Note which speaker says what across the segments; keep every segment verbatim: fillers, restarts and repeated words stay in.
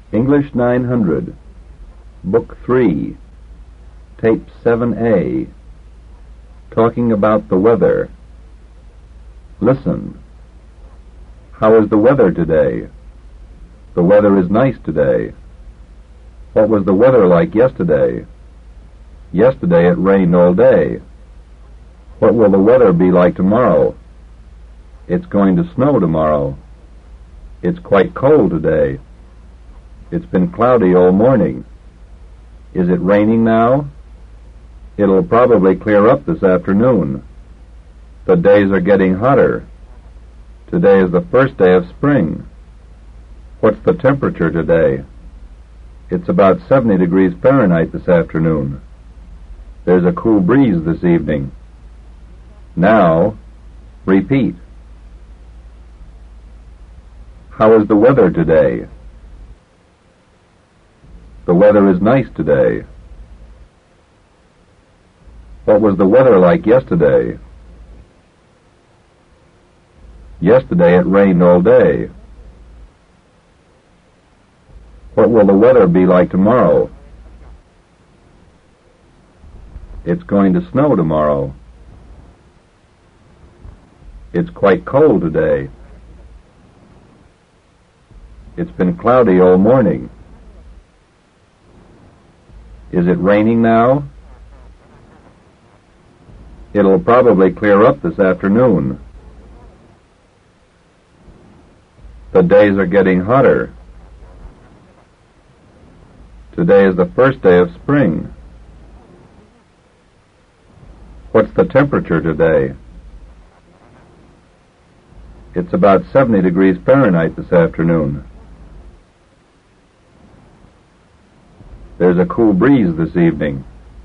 Speaker 1: English nine hundred, Book three, Tape seven A, Talking about the weather. Listen. How is the weather today? The weather is nice today. What was the weather like yesterday? Yesterday it rained all day. What will the weather be like tomorrow? It's going to snow tomorrow. It's quite cold today. It's been cloudy all morning. Is it raining now? It'll probably clear up this afternoon. The days are getting hotter. Today is the first day of spring. What's the temperature today? It's about seventy degrees Fahrenheit this afternoon. There's a cool breeze this evening. Now, repeat. How is the weather today? The weather is nice today. What was the weather like yesterday? Yesterday it rained all day. What will the weather be like tomorrow? It's going to snow tomorrow. It's quite cold today. It's been cloudy all morning. Is it raining now? It'll probably clear up this afternoon. The days are getting hotter. Today is the first day of spring. What's the temperature today? It's about seventy degrees Fahrenheit this afternoon. There's a cool breeze this evening.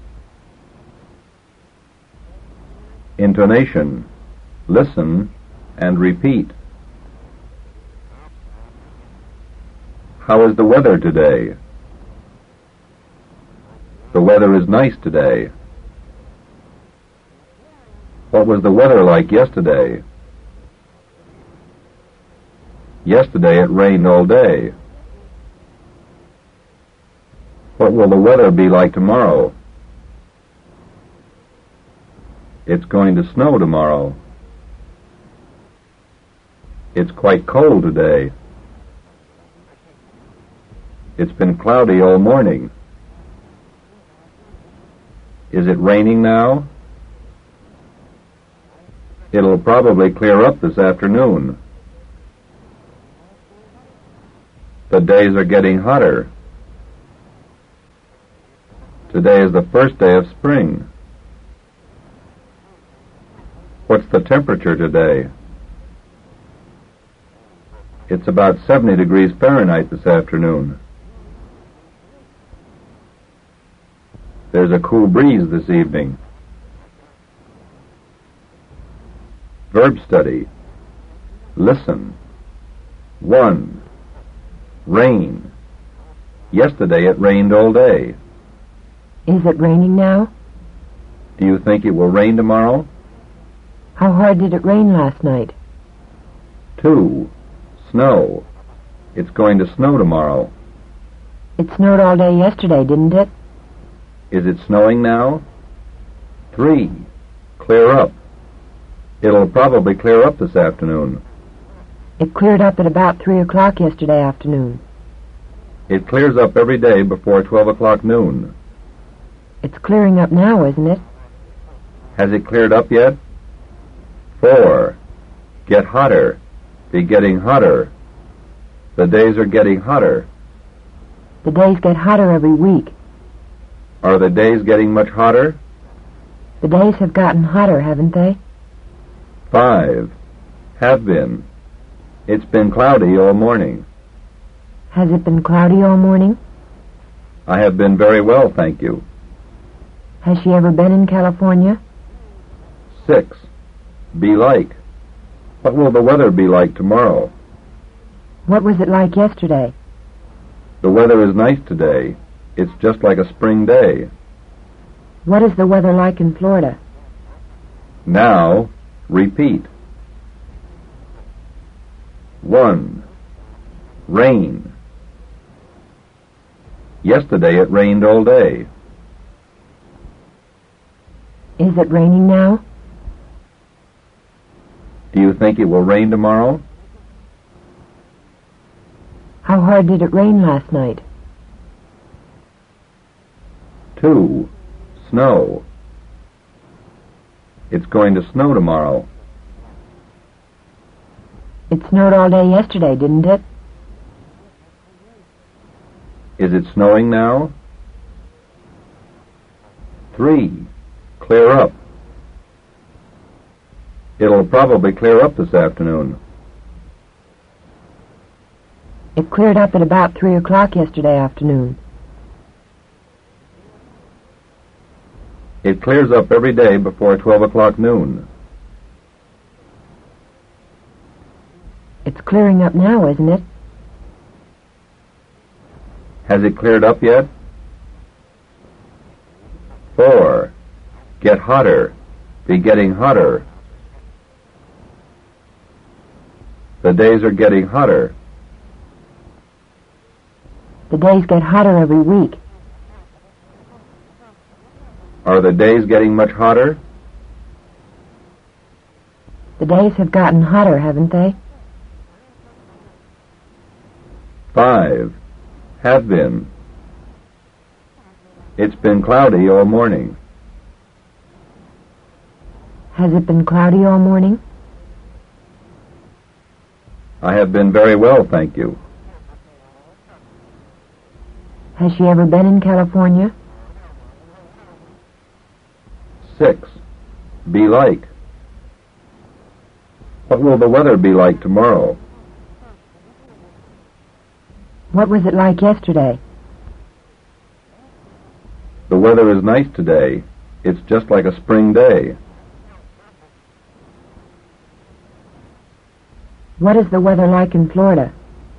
Speaker 1: Intonation. Listen and repeat. How is the weather today? The weather is nice today. What was the weather like yesterday? Yesterday it rained all day. What will the weather be like tomorrow? It's going to snow tomorrow. It's quite cold today. It's been cloudy all morning. Is it raining now? It'll probably clear up this afternoon. The days are getting hotter. Today is the first day of spring. What's the temperature today? It's about seventy degrees Fahrenheit this afternoon. There's a cool breeze this evening. Verb study. Listen. One. Rain. Yesterday it rained all day.
Speaker 2: Is it raining now?
Speaker 1: Do you think it will rain tomorrow?
Speaker 2: How hard did it rain last night?
Speaker 1: Two. Snow. It's going to snow tomorrow.
Speaker 2: It snowed all day yesterday, didn't it?
Speaker 1: Is it snowing now? Three. Clear up. It'll probably clear up this afternoon.
Speaker 2: It cleared up at about three o'clock yesterday afternoon.
Speaker 1: It clears up every day before twelve o'clock noon.
Speaker 2: It's clearing up now, isn't it?
Speaker 1: Has it cleared up yet? Four. Get hotter. Be getting hotter. The days are getting hotter.
Speaker 2: The days get hotter every week.
Speaker 1: Are the days getting much hotter?
Speaker 2: The days have gotten hotter, haven't they?
Speaker 1: Five. Have been. It's been cloudy all morning.
Speaker 2: Has it been cloudy all morning?
Speaker 1: I have been very well, thank you.
Speaker 2: Has she ever been in California?
Speaker 1: Six. Be like. What will the weather be like tomorrow?
Speaker 2: What was it like yesterday?
Speaker 1: The weather is nice today. It's just like a spring day.
Speaker 2: What is the weather like in Florida?
Speaker 1: Now, repeat. One. Rain. Yesterday it rained all day.
Speaker 2: Is it raining now?
Speaker 1: Do you think it will rain tomorrow?
Speaker 2: How hard did it rain last night?
Speaker 1: Two. Snow. It's going to snow tomorrow.
Speaker 2: It snowed all day yesterday, didn't it?
Speaker 1: Is it snowing now? Three. Clear up. It'll probably clear up this afternoon.
Speaker 2: It cleared up at about three o'clock yesterday afternoon.
Speaker 1: It clears up every day before twelve o'clock noon.
Speaker 2: It's clearing up now, isn't it?
Speaker 1: Has it cleared up yet? Four. Get hotter. Be getting hotter. The days are getting hotter.
Speaker 2: The days get hotter every week.
Speaker 1: Are the days getting much hotter?
Speaker 2: The days have gotten hotter, haven't they?
Speaker 1: Five. Have been. It's been cloudy all morning.
Speaker 2: Has it been cloudy all morning?
Speaker 1: I have been very well, thank you.
Speaker 2: Has she ever been in California?
Speaker 1: Six. Be like. What will the weather be like tomorrow?
Speaker 2: What was it like yesterday?
Speaker 1: The weather is nice today. It's just like a spring day.
Speaker 2: What is the weather like in Florida?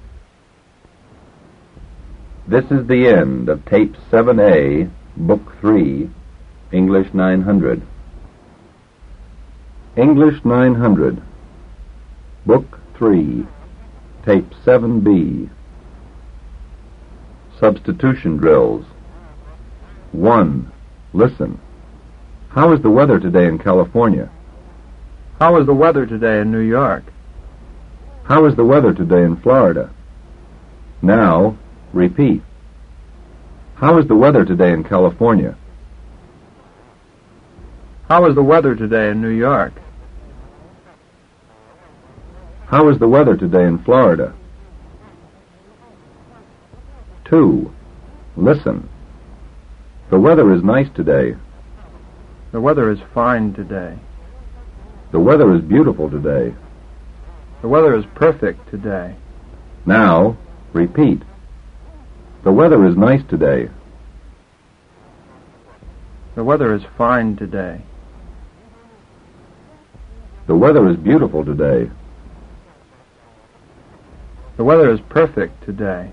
Speaker 1: This is the end of Tape seven A, Book three, English nine hundred. English nine hundred, Book three, Tape seven B. Substitution drills. One. Listen. How is the weather today in California?
Speaker 3: How is the weather today in New York?
Speaker 1: How is the weather today in Florida? Now, repeat. How is the weather today in California?
Speaker 3: How is the weather today in New York?
Speaker 1: How is the weather today in Florida? Two. Listen. The weather is nice today.
Speaker 3: The weather is fine today.
Speaker 1: The weather is beautiful today.
Speaker 3: The weather is perfect today.
Speaker 1: Now, repeat. The weather is nice today.
Speaker 3: The weather is fine today.
Speaker 1: The weather is beautiful today.
Speaker 3: The weather is perfect today.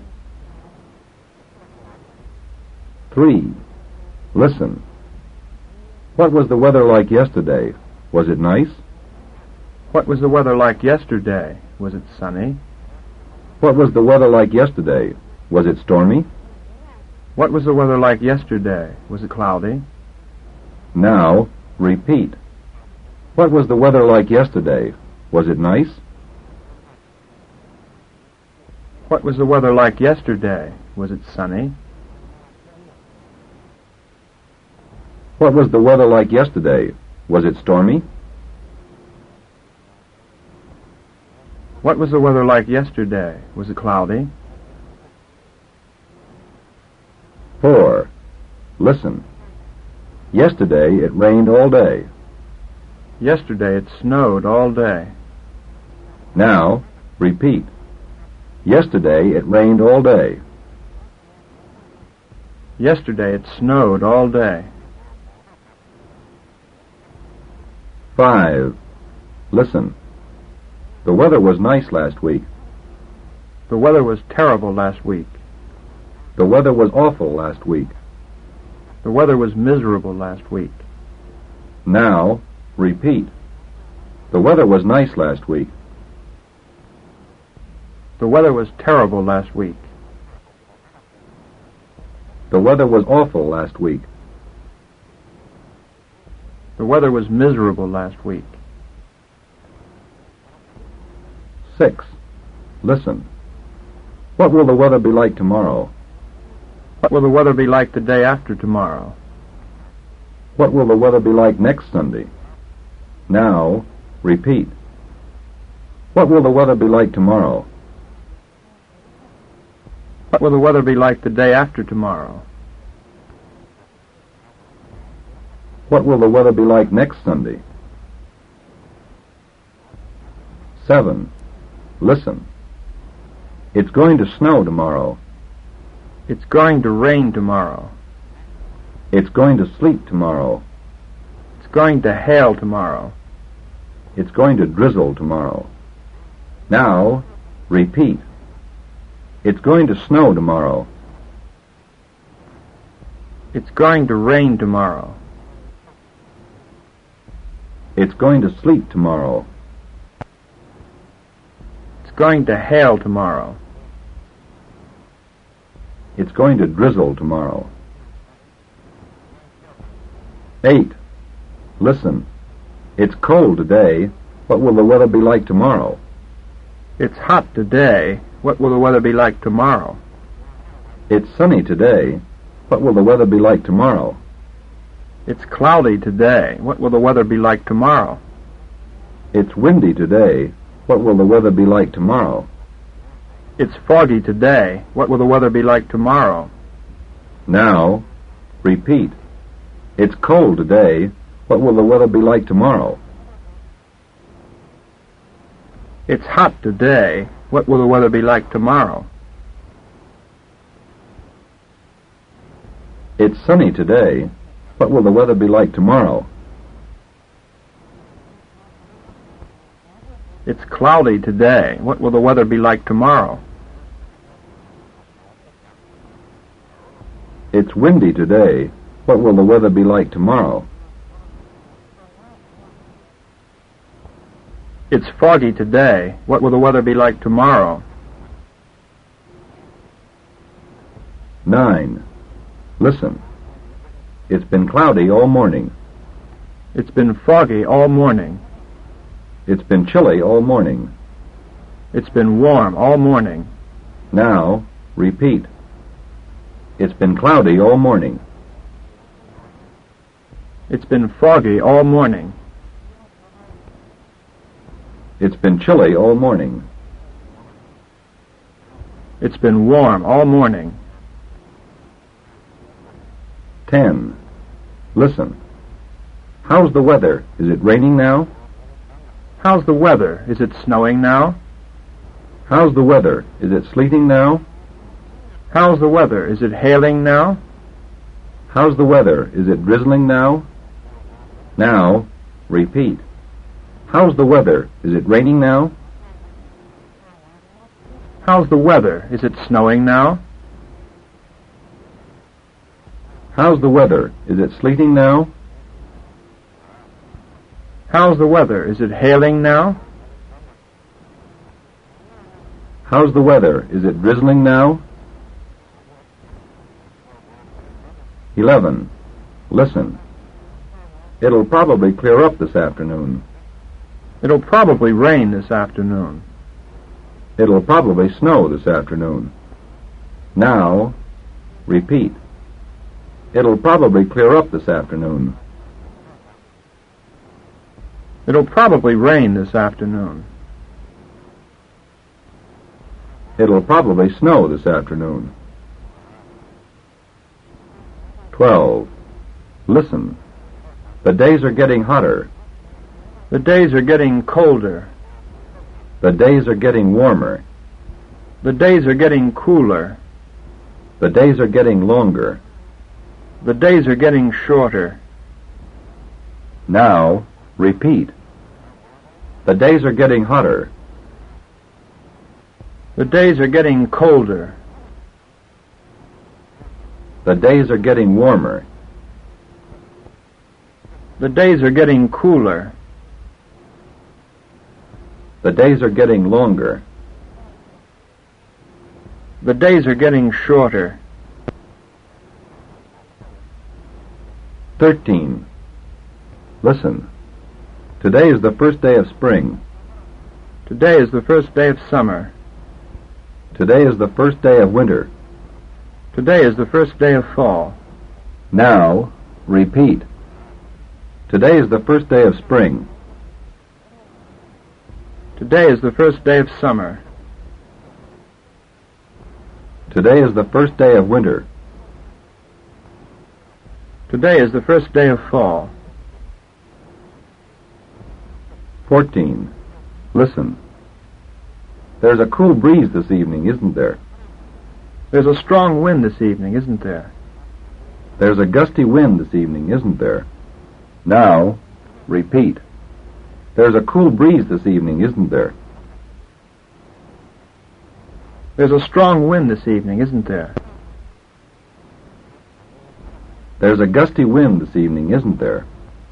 Speaker 1: Three. Listen. What was the weather like yesterday? Was it nice?
Speaker 3: What was the weather like yesterday? Was it sunny?
Speaker 1: What was the weather like yesterday? Was it stormy?
Speaker 3: What was the weather like yesterday? Was it cloudy?
Speaker 1: Now, repeat. What was the weather like yesterday? Was it nice?
Speaker 3: What was the weather like yesterday? Was it sunny?
Speaker 1: What was the weather like yesterday? Was it stormy?
Speaker 3: What was the weather like yesterday? Was it cloudy?
Speaker 1: Four. Listen. Yesterday it rained all day.
Speaker 3: Yesterday it snowed all day.
Speaker 1: Now, repeat. Yesterday it rained all day.
Speaker 3: Yesterday it snowed all day.
Speaker 1: Five. Listen. The weather was nice last week.
Speaker 3: The weather was terrible last week.
Speaker 1: The weather was awful last week.
Speaker 3: The weather was miserable last week.
Speaker 1: Now, repeat. The weather was nice last week.
Speaker 3: The weather was terrible last week.
Speaker 1: The weather was awful last week.
Speaker 3: The weather was miserable last week.
Speaker 1: Six. Listen. What will the weather be like tomorrow?
Speaker 3: What will the weather be like the day after tomorrow?
Speaker 1: What will the weather be like next Sunday? Now, repeat. What will the weather be like tomorrow?
Speaker 3: What will the weather be like the day after tomorrow?
Speaker 1: What will the weather be like next Sunday? Seven. Listen. It's going to snow tomorrow.
Speaker 3: It's going to rain tomorrow.
Speaker 1: It's going to sleet tomorrow.
Speaker 3: It's going to hail tomorrow.
Speaker 1: It's going to drizzle tomorrow. Now, repeat. It's going to snow tomorrow.
Speaker 3: It's going to rain tomorrow.
Speaker 1: It's going to sleet tomorrow.
Speaker 3: It's going to hail tomorrow.
Speaker 1: It's going to drizzle tomorrow. Eight. Listen. It's cold today. What will the weather be like tomorrow?
Speaker 3: It's hot today. What will the weather be like tomorrow?
Speaker 1: It's sunny today. What will the weather be like tomorrow?
Speaker 3: It's cloudy today. What will the weather be like tomorrow?
Speaker 1: It's windy today. What will the weather be like tomorrow?
Speaker 3: It's foggy today. What will the weather be like tomorrow?
Speaker 1: Now, repeat. It's cold today. What will the weather be like tomorrow?
Speaker 3: It's hot today. What will the weather be like tomorrow?
Speaker 1: It's sunny today. What will the weather be like tomorrow?
Speaker 3: It's cloudy today. What will the weather be like tomorrow?
Speaker 1: It's windy today. What will the weather be like tomorrow?
Speaker 3: It's foggy today. What will the weather be like tomorrow?
Speaker 1: Nine. Listen. It's been cloudy all morning.
Speaker 3: It's been foggy all morning.
Speaker 1: It's been chilly all morning.
Speaker 3: It's been warm all morning.
Speaker 1: Now, repeat. It's been cloudy all morning.
Speaker 3: It's been foggy all morning.
Speaker 1: It's been chilly all morning.
Speaker 3: It's been warm all morning.
Speaker 1: Ten. Listen. How's the weather? Is it raining now?
Speaker 3: How's the weather? Is it snowing now?
Speaker 1: How's the weather? Is it sleeting now?
Speaker 3: How's the weather? Is it hailing now?
Speaker 1: How's the weather? Is it drizzling now? Now, repeat. How's the weather? Is it raining now?
Speaker 3: How's the weather? Is it snowing now?
Speaker 1: How's the weather? Is it sleeting now?
Speaker 3: How's the weather? Is it hailing now?
Speaker 1: How's the weather? Is it drizzling now? Eleven. Listen. It'll probably clear up this afternoon.
Speaker 3: It'll probably rain this afternoon.
Speaker 1: It'll probably snow this afternoon. Now, repeat. It'll probably clear up this afternoon.
Speaker 3: It'll probably rain this afternoon.
Speaker 1: It'll probably snow this afternoon. Twelve. Listen. The days are getting hotter.
Speaker 3: The days are getting colder.
Speaker 1: The days are getting warmer.
Speaker 3: The days are getting cooler.
Speaker 1: The days are getting longer.
Speaker 3: The days are getting shorter.
Speaker 1: Now, repeat. The days are getting hotter.
Speaker 3: The days are getting colder.
Speaker 1: The days are getting warmer.
Speaker 3: The days are getting cooler.
Speaker 1: The days are getting longer.
Speaker 3: The days are getting shorter.
Speaker 1: Thirteen. Listen. Today is the first day of spring.
Speaker 3: Today is the first day of summer.
Speaker 1: Today is the first day of winter.
Speaker 3: Today is the first day of fall.
Speaker 1: Now, repeat. Today is the first day of spring.
Speaker 3: Today is the first day of summer.
Speaker 1: Today is the first day of winter.
Speaker 3: Today is the first day of fall.
Speaker 1: Fourteen. Listen. There's a cool breeze this evening, isn't there?
Speaker 3: There's a strong wind this evening, isn't there?
Speaker 1: There's a gusty wind this evening, isn't there? Now, repeat. There's a cool breeze this evening, isn't there?
Speaker 3: There's a strong wind this evening, isn't there?
Speaker 1: There's a gusty wind this evening, isn't there?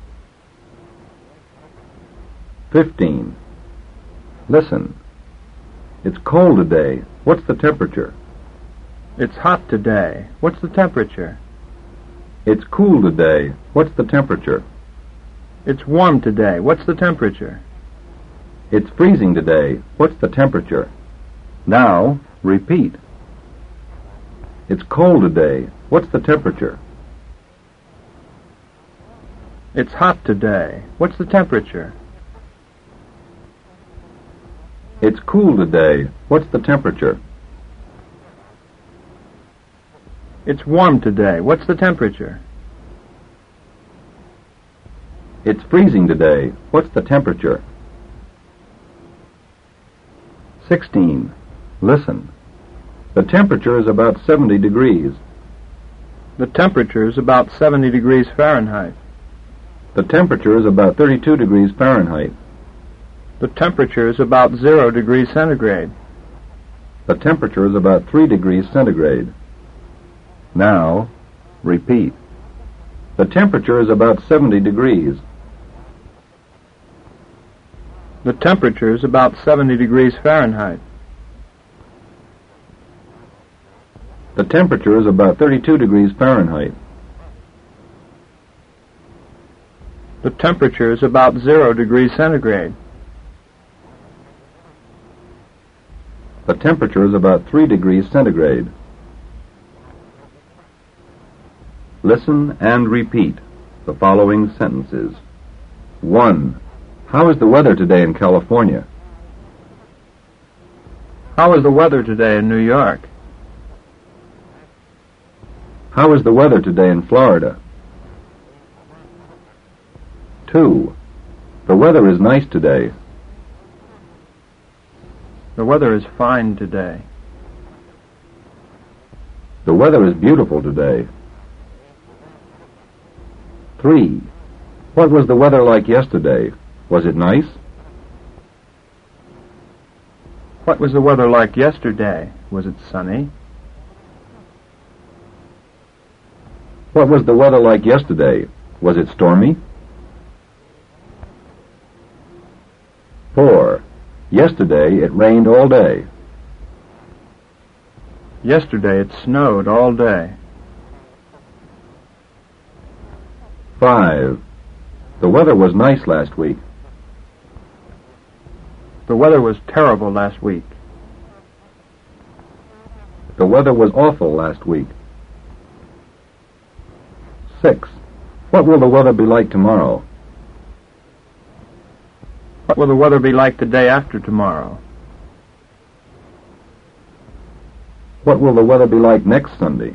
Speaker 1: Fifteen. Listen. It's cold today. What's the temperature?
Speaker 3: It's hot today. What's the temperature?
Speaker 1: It's cool today. What's the temperature?
Speaker 3: It's warm today. What's the temperature?
Speaker 1: It's freezing today. What's the temperature? Now, repeat. It's cold today. What's the temperature?
Speaker 3: It's hot today. What's the temperature?
Speaker 1: It's cool today. What's the temperature?
Speaker 3: It's warm today. What's the temperature?
Speaker 1: It's freezing today. What's the temperature? Sixteen. Listen. The temperature is about seventy degrees.
Speaker 3: The temperature is about seventy degrees Fahrenheit.
Speaker 1: The temperature is about thirty-two degrees Fahrenheit.
Speaker 3: The temperature is about zero degrees centigrade.
Speaker 1: The temperature is about three degrees centigrade. Now, repeat. The temperature is about seventy degrees.
Speaker 3: The temperature is about seventy degrees Fahrenheit.
Speaker 1: The temperature is about thirty-two degrees Fahrenheit.
Speaker 3: The temperature is about zero degrees centigrade.
Speaker 1: The temperature is about three degrees centigrade. Listen and repeat the following sentences. One. How is the weather today in California?
Speaker 3: How is the weather today in New York?
Speaker 1: How is the weather today in Florida? Two. The weather is nice today.
Speaker 3: The weather is fine today.
Speaker 1: The weather is beautiful today. Three. What was the weather like yesterday? Was it nice?
Speaker 3: What was the weather like yesterday? Was it sunny?
Speaker 1: What was the weather like yesterday? Was it stormy? Four. Yesterday it rained all day.
Speaker 3: Yesterday it snowed all day.
Speaker 1: Five. The weather was nice last week.
Speaker 3: The weather was terrible last week.
Speaker 1: The weather was awful last week. Six. What will the weather be like tomorrow?
Speaker 3: What will the weather be like the day after tomorrow?
Speaker 1: What will the weather be like next Sunday?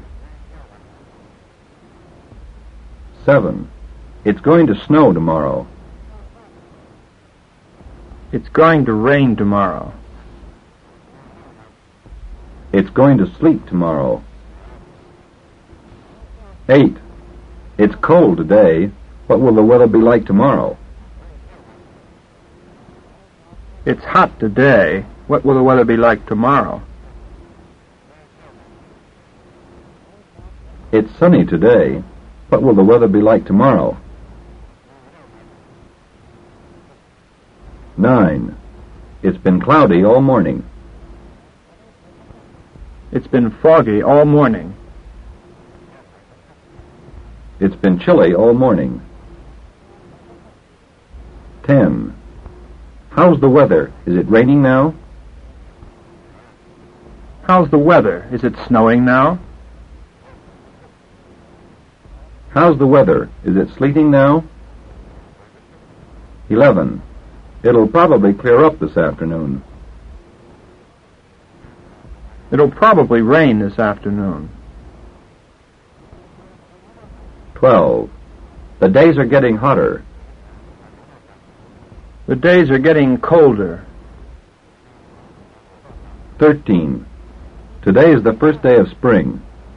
Speaker 1: Seven. It's going to snow tomorrow.
Speaker 3: It's going to rain tomorrow.
Speaker 1: It's going to sleet tomorrow. Eight. It's cold today. What will the weather be like tomorrow?
Speaker 3: It's hot today. What will the weather be like tomorrow?
Speaker 1: It's sunny today. What will the weather be like tomorrow? Nine. It's been cloudy all morning.
Speaker 3: It's been foggy all morning.
Speaker 1: It's been chilly all morning. Ten. How's the weather? Is it raining now?
Speaker 3: How's the weather? Is it snowing now?
Speaker 1: How's the weather? Is it sleeting now? Eleven. It'll probably clear up this afternoon.
Speaker 3: It'll probably rain this afternoon.
Speaker 1: Twelve. The days are getting hotter.
Speaker 3: The days are getting colder.
Speaker 1: Thirteen. Today is the first day of spring.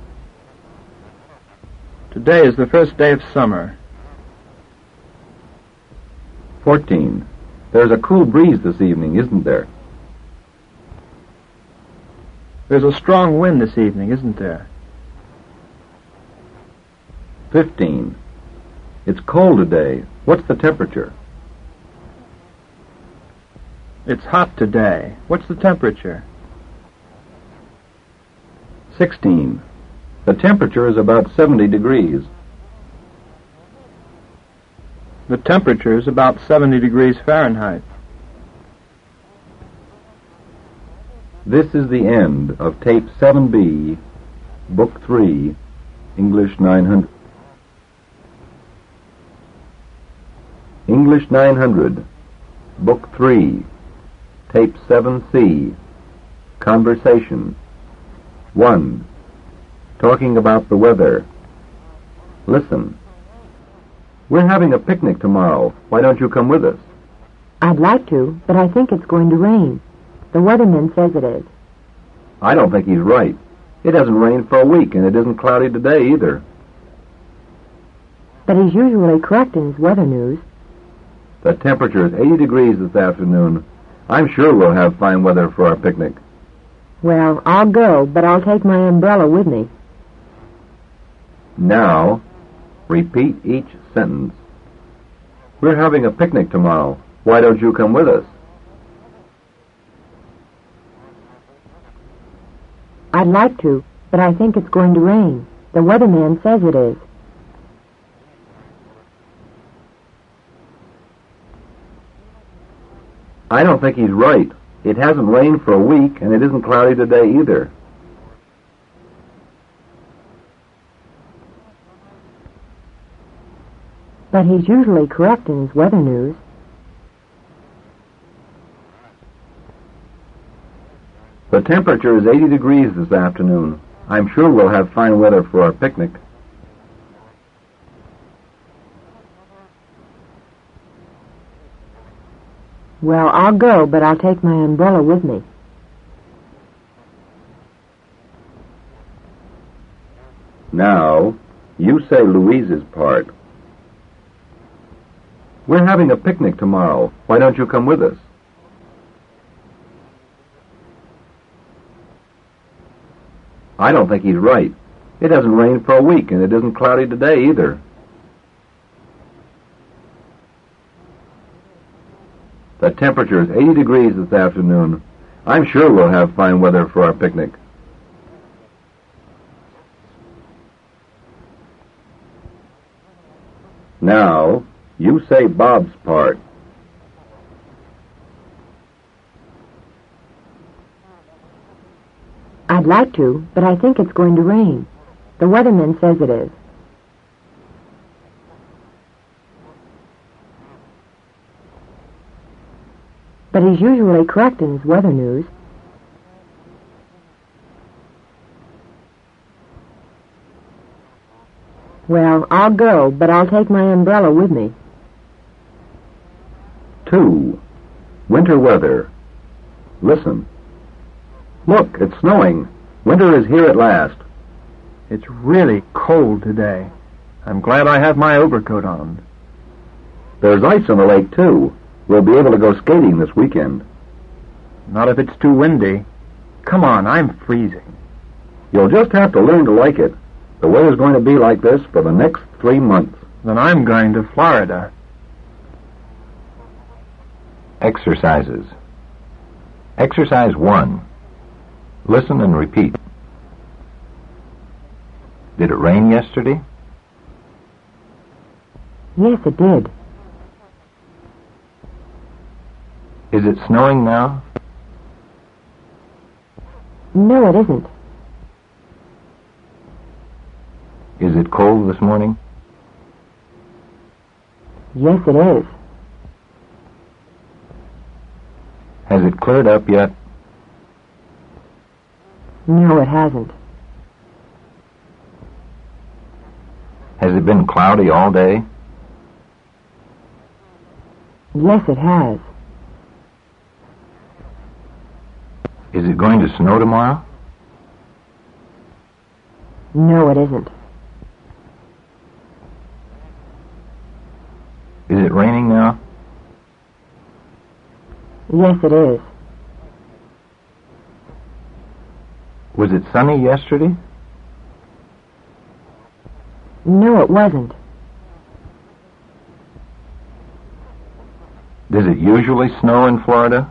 Speaker 3: Today is the first day of summer.
Speaker 1: Fourteen. There's a cool breeze this evening, isn't there?
Speaker 3: There's a strong wind this evening, isn't there?
Speaker 1: Fifteen. It's cold today. What's the temperature?
Speaker 3: It's hot today. What's the temperature?
Speaker 1: Sixteen. The temperature is about seventy degrees.
Speaker 3: The temperature is about seventy degrees Fahrenheit.
Speaker 1: This is the end of Tape seven B, Book three, English nine hundred. English nine hundred, Book three, Tape seven C, Conversation. one. Talking about the weather. Listen. We're having a picnic tomorrow. Why don't you come with us?
Speaker 2: I'd like to, but I think it's going to rain. The weatherman says it is.
Speaker 1: I don't think he's right. It hasn't rained for a week, and it isn't cloudy today either.
Speaker 2: But he's usually correct in his weather news.
Speaker 1: The temperature is eighty degrees this afternoon. I'm sure we'll have fine weather for our picnic.
Speaker 2: Well, I'll go, but I'll take my umbrella with me.
Speaker 1: Now, repeat each sentence. We're having a picnic tomorrow. Why don't you come with us?
Speaker 2: I'd like to, but I think it's going to rain. The weatherman says it is.
Speaker 1: I don't think he's right. It hasn't rained for a week, and it isn't cloudy today either.
Speaker 2: But he's usually correct in his weather news.
Speaker 1: The temperature is eighty degrees this afternoon. I'm sure we'll have fine weather for our picnic.
Speaker 2: Well, I'll go, but I'll take my umbrella with me.
Speaker 1: Now, you say Louise's part. We're having a picnic tomorrow. Why don't you come with us? I don't think he's right. It hasn't rained for a week, and it isn't cloudy today either. The temperature is eighty degrees this afternoon. I'm sure we'll have fine weather for our picnic. Now, you say Bob's part.
Speaker 2: I'd like to, but I think it's going to rain. The weatherman says it is. But he's usually correct in his weather news. Well, I'll go, but I'll take my umbrella with me.
Speaker 1: Two. Winter weather. Listen. Look, it's snowing. Winter is here at last.
Speaker 3: It's really cold today. I'm glad I have my overcoat on.
Speaker 1: There's ice on the lake, too. We'll be able to go skating this weekend.
Speaker 3: Not if it's too windy. Come on, I'm freezing.
Speaker 1: You'll just have to learn to like it. The weather's going to be like this for the next three months.
Speaker 3: Then I'm going to Florida.
Speaker 4: Exercises. Exercise one. Listen and repeat. Did it rain yesterday?
Speaker 2: Yes, it did.
Speaker 4: Is it snowing now?
Speaker 2: No, it isn't.
Speaker 4: Is it cold this morning?
Speaker 2: Yes, it is.
Speaker 4: Has it cleared up yet?
Speaker 2: No, it hasn't.
Speaker 4: Has it been cloudy all day?
Speaker 2: Yes, it has.
Speaker 4: Is it going to snow tomorrow?
Speaker 2: No, it isn't.
Speaker 4: Is it raining now?
Speaker 2: Yes, it is.
Speaker 4: Was it sunny yesterday?
Speaker 2: No, it wasn't.
Speaker 4: Does it usually snow in Florida?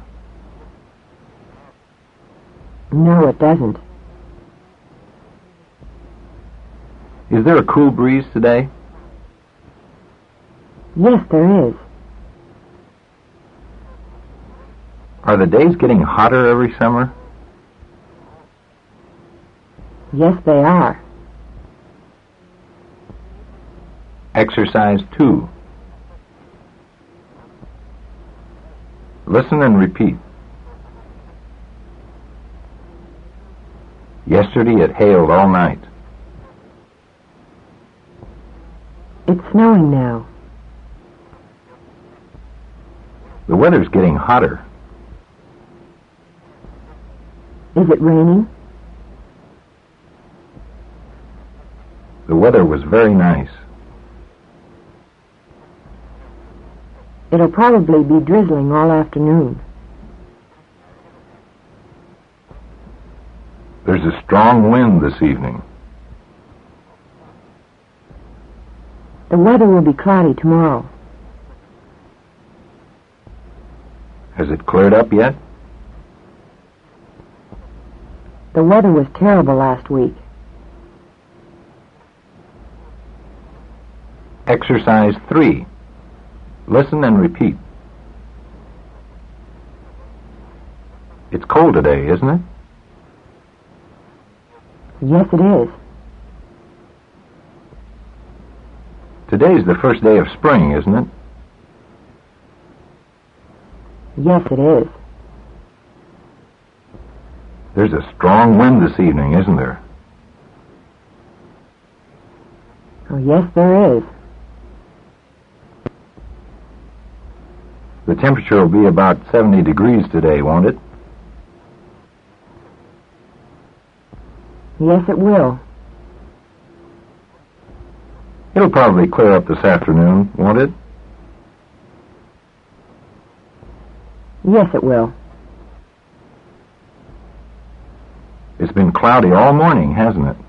Speaker 2: No, it doesn't.
Speaker 4: Is there a cool breeze today?
Speaker 2: Yes, there is.
Speaker 4: Are the days getting hotter every summer?
Speaker 2: Yes, they are.
Speaker 4: Exercise two. Listen and repeat. Yesterday it hailed all night.
Speaker 2: It's snowing now.
Speaker 4: The weather's getting hotter.
Speaker 2: Is it raining?
Speaker 4: The weather was very nice.
Speaker 2: It'll probably be drizzling all afternoon.
Speaker 4: There's a strong wind this evening.
Speaker 2: The weather will be cloudy tomorrow.
Speaker 4: Has it cleared up yet?
Speaker 2: The weather was terrible last week.
Speaker 4: Exercise three. Listen and repeat. It's cold today, isn't it?
Speaker 2: Yes, it is.
Speaker 4: Today's the first day of spring, isn't it?
Speaker 2: Yes, it is.
Speaker 4: There's a strong wind this evening, isn't there?
Speaker 2: Oh, yes, there is.
Speaker 4: The temperature will be about seventy degrees today, won't it?
Speaker 2: Yes, it will.
Speaker 4: It'll probably clear up this afternoon, won't it?
Speaker 2: Yes, it will.
Speaker 4: It's been cloudy all morning, hasn't it?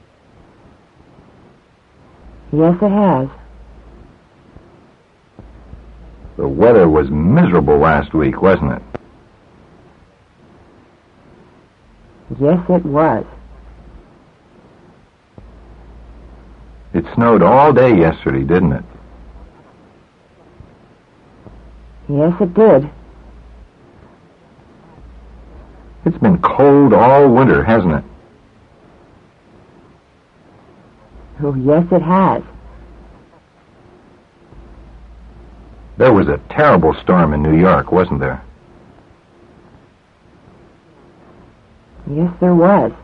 Speaker 2: Yes, it has.
Speaker 4: The weather was miserable last week, wasn't it?
Speaker 2: Yes, it was.
Speaker 4: It snowed all day yesterday, didn't it?
Speaker 2: Yes, it did.
Speaker 4: It's been cold all winter, hasn't it?
Speaker 2: Oh, yes, it has.
Speaker 4: There was a terrible storm in New York, wasn't there?
Speaker 2: Yes, there was.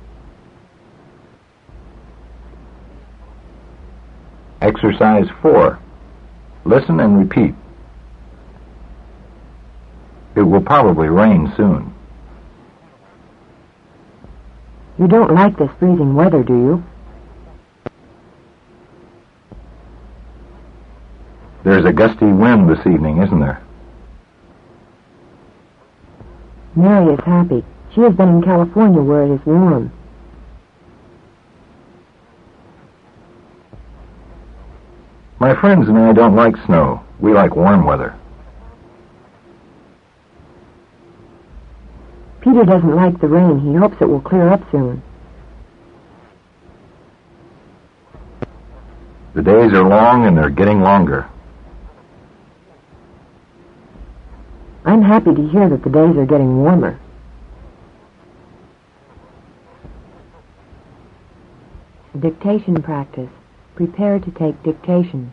Speaker 4: Exercise four. Listen and repeat. It will probably rain soon.
Speaker 2: You don't like this freezing weather, do you?
Speaker 4: There's a gusty wind this evening, isn't there?
Speaker 2: Mary is happy. She has been in California where it is warm.
Speaker 4: My friends and I don't like snow. We like warm weather.
Speaker 2: Peter doesn't like the rain. He hopes it will clear up soon.
Speaker 4: The days are long and they're getting longer.
Speaker 2: I'm happy to hear that the days are getting warmer. Dictation practice. Prepare to take dictation.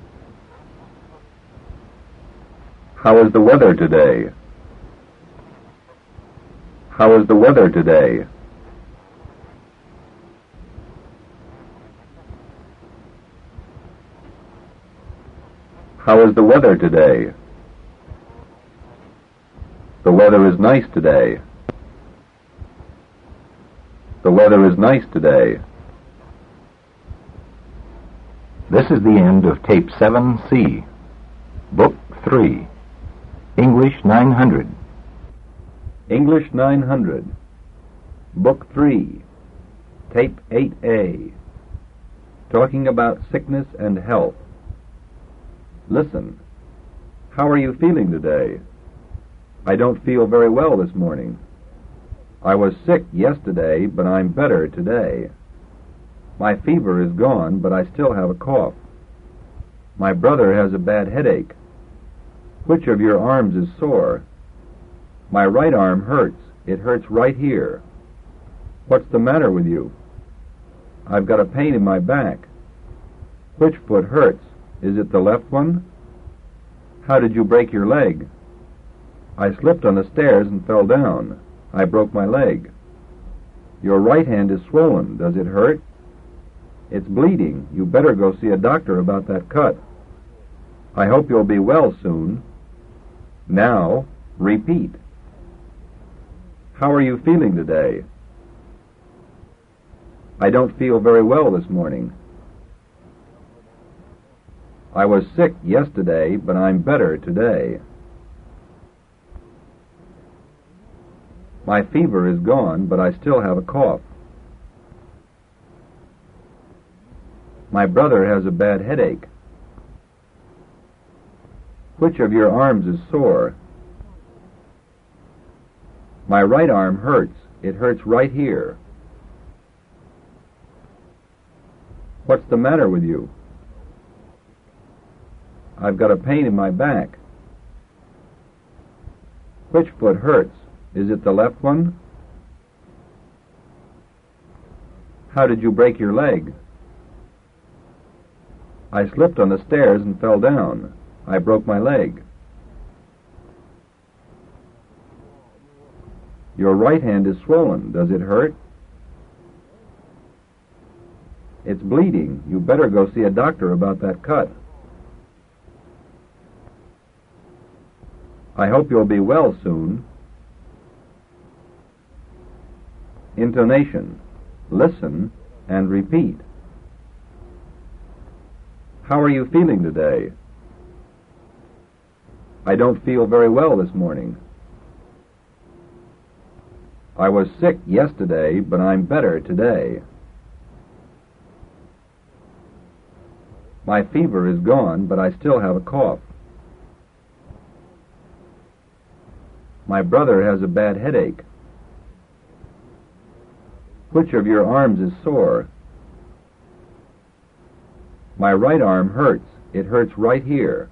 Speaker 1: How is the weather today? How is the weather today? How is the weather today? The weather is nice today. The weather is nice today.
Speaker 4: This is the end of Tape seven C, Book three, English nine hundred.
Speaker 1: English nine hundred, Book three, Tape eight A, Talking about Sickness and Health. Listen. How are you feeling today? I don't feel very well this morning. I was sick yesterday, but I'm better today. My fever is gone, but I still have a cough. My brother has a bad headache. Which of your arms is sore? My right arm hurts. It hurts right here. What's the matter with you? I've got a pain in my back. Which foot hurts? Is it the left one? How did you break your leg? I slipped on the stairs and fell down. I broke my leg. Your right hand is swollen. Does it hurt? It's bleeding. You better go see a doctor about that cut. I hope you'll be well soon. Now, repeat. How are you feeling today? I don't feel very well this morning. I was sick yesterday, but I'm better today. My fever is gone, but I still have a cough. My brother has a bad headache. Which of your arms is sore? My right arm hurts. It hurts right here. What's the matter with you? I've got a pain in my back. Which foot hurts? Is it the left one? How did you break your leg? I slipped on the stairs and fell down. I broke my leg. Your right hand is swollen. Does it hurt? It's bleeding. You better go see a doctor about that cut. I hope you'll be well soon. Intonation. Listen and repeat. How are you feeling today? I don't feel very well this morning. I was sick yesterday, but I'm better today. My fever is gone, but I still have a cough. My brother has a bad headache. Which of your arms is sore? My right arm hurts. It hurts right here.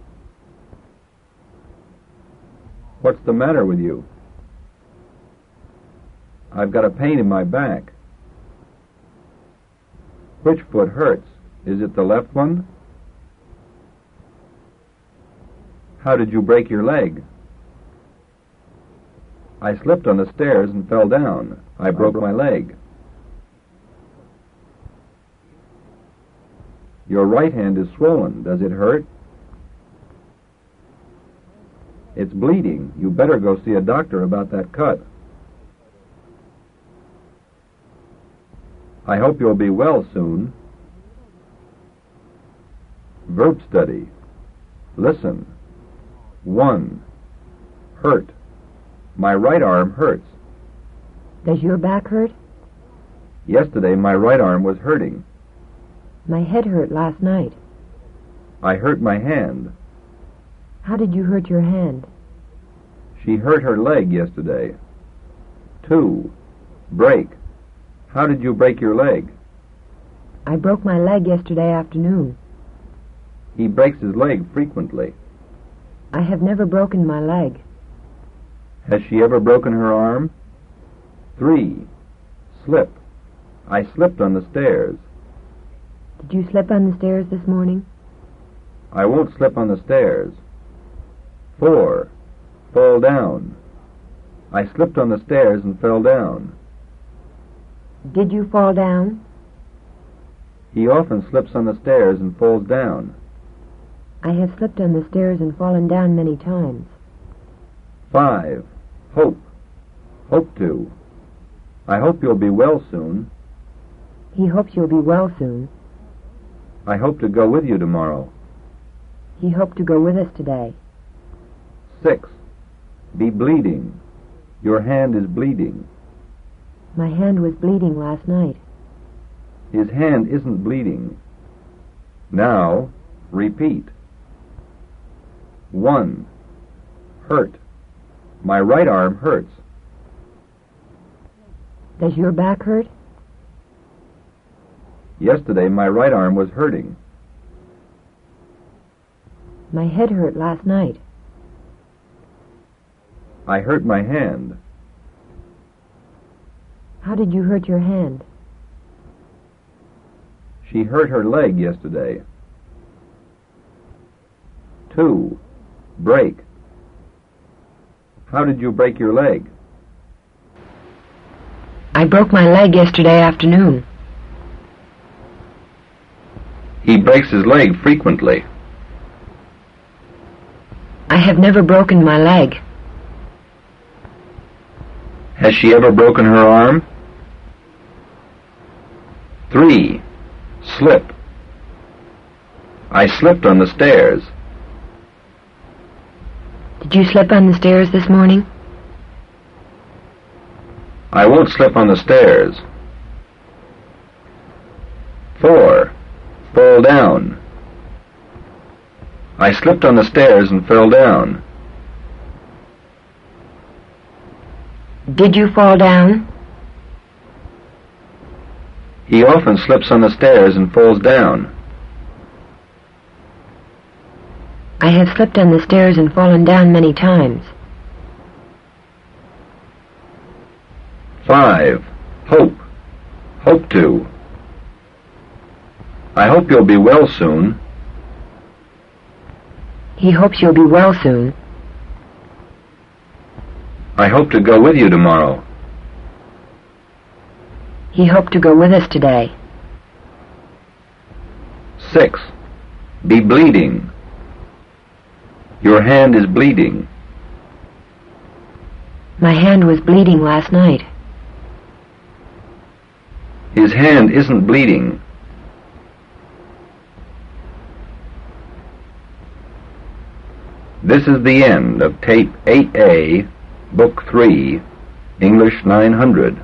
Speaker 1: What's the matter with you? I've got a pain in my back. Which foot hurts? Is it the left one? How did you break your leg? I slipped on the stairs and fell down. I broke my leg. Your right hand is swollen. Does it hurt? It's bleeding. You better go see a doctor about that cut. I hope you'll be well soon. Verb study. Listen. One. Hurt. My right arm hurts.
Speaker 2: Does your back hurt?
Speaker 1: Yesterday my right arm was hurting.
Speaker 2: My head hurt last night.
Speaker 1: I hurt my hand.
Speaker 2: How did you hurt your hand?
Speaker 1: She hurt her leg yesterday. Two. Break. How did you break your leg?
Speaker 2: I broke my leg yesterday afternoon.
Speaker 1: He breaks his leg frequently.
Speaker 2: I have never broken my leg.
Speaker 1: Has she ever broken her arm? Three. Slip. I slipped on the stairs.
Speaker 2: Did you slip on the stairs this morning?
Speaker 1: I won't slip on the stairs. Four. Fall down. I slipped on the stairs and fell down.
Speaker 2: Did you fall down?
Speaker 1: He often slips on the stairs and falls down.
Speaker 2: I have slipped on the stairs and fallen down many times.
Speaker 1: Five. Hope. Hope to. I hope you'll be well soon.
Speaker 2: He hopes you'll be well soon.
Speaker 1: I hope to go with you tomorrow.
Speaker 2: He hoped to go with us today.
Speaker 1: Six. Be bleeding. Your hand is bleeding.
Speaker 2: My hand was bleeding last night.
Speaker 1: His hand isn't bleeding. Now, repeat. One. Hurt. My right arm hurts.
Speaker 2: Does your back hurt?
Speaker 1: Yesterday my right arm was hurting.
Speaker 2: My head hurt last night.
Speaker 1: I hurt my hand.
Speaker 2: How did you hurt your hand?
Speaker 1: She hurt her leg yesterday. Two. Break. How did you break your leg?
Speaker 2: I broke my leg yesterday afternoon.
Speaker 1: He breaks his leg frequently.
Speaker 2: I have never broken my leg.
Speaker 1: Has she ever broken her arm? Three. Slip. I slipped on the stairs.
Speaker 2: Did you slip on the stairs this morning?
Speaker 1: I won't slip on the stairs. Four. Fall down. I slipped on the stairs and fell down.
Speaker 2: Did you fall down?
Speaker 1: He often slips on the stairs and falls down.
Speaker 2: I have slipped on the stairs and fallen down many times.
Speaker 1: Five. Hope. Hope to. I hope you'll be well soon.
Speaker 2: He hopes you'll be well soon.
Speaker 1: I hope to go with you tomorrow.
Speaker 2: He hoped to go with us today.
Speaker 1: Six. Be bleeding. Your hand is bleeding.
Speaker 2: My hand was bleeding last night.
Speaker 1: His hand isn't bleeding. This is the end of Tape eight A, Book three, English nine hundred.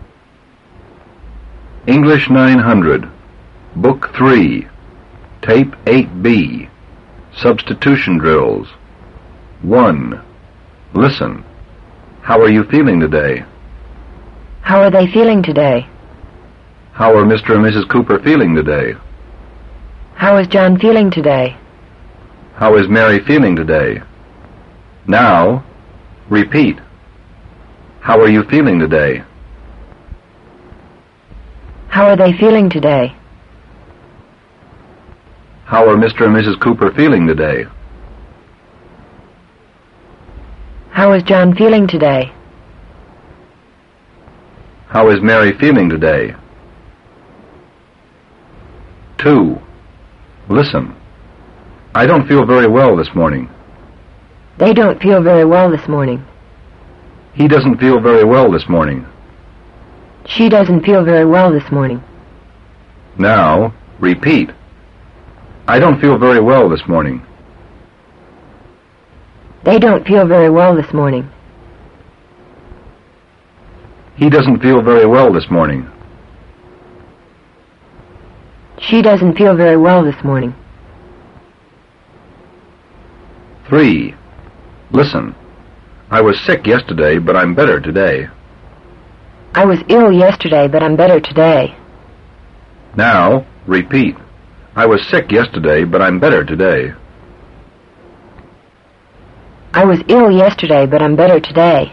Speaker 5: English nine hundred, Book three, Tape eight B, Substitution Drills. one. Listen. How are you feeling today?
Speaker 2: How are they feeling today?
Speaker 5: How are Mister and Missus Cooper feeling today?
Speaker 2: How is John feeling today?
Speaker 5: How is Mary feeling today? Now, repeat. How are you feeling today?
Speaker 2: How are they feeling today?
Speaker 5: How are Mister and Missus Cooper feeling today?
Speaker 2: How is John feeling today?
Speaker 5: How is Mary feeling today? Two. Listen. I don't feel very well this morning.
Speaker 2: They don't feel very well this morning.
Speaker 5: He doesn't feel very well this morning.
Speaker 2: She doesn't feel very well this morning.
Speaker 5: Now, repeat. I don't feel very well this morning.
Speaker 2: They don't feel very well this morning.
Speaker 5: He doesn't feel very well this morning.
Speaker 2: She doesn't feel very well this morning.
Speaker 5: Three. Listen. I was sick yesterday, but I'm better today.
Speaker 2: I was ill yesterday, but I'm better today.
Speaker 5: Now, repeat. I was sick yesterday, but I'm better today.
Speaker 2: I was ill yesterday, but I'm better today.